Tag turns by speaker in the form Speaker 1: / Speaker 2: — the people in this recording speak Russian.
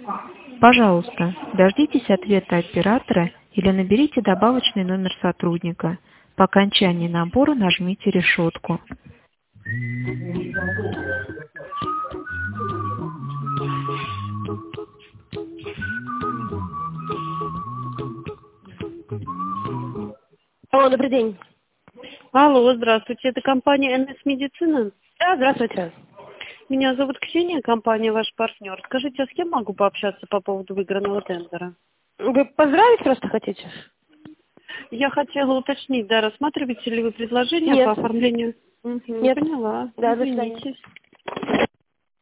Speaker 1: Пожалуйста, дождитесь ответа оператора или наберите добавочный номер сотрудника. По окончании набора нажмите решетку.
Speaker 2: Алло, добрый день.
Speaker 3: Алло, здравствуйте. Это компания НС Медицина?
Speaker 2: Да, здравствуйте.
Speaker 3: Меня зовут Ксения, компания ваш партнер. Скажите, а с кем могу пообщаться по поводу выигранного тендера?
Speaker 2: Вы поздравить просто хотите?
Speaker 3: Я хотела уточнить, да, рассматриваете ли вы предложение
Speaker 2: Нет.
Speaker 3: по оформлению?
Speaker 2: Нет.
Speaker 3: Поняла.
Speaker 2: Да, до свидания.
Speaker 3: Извините.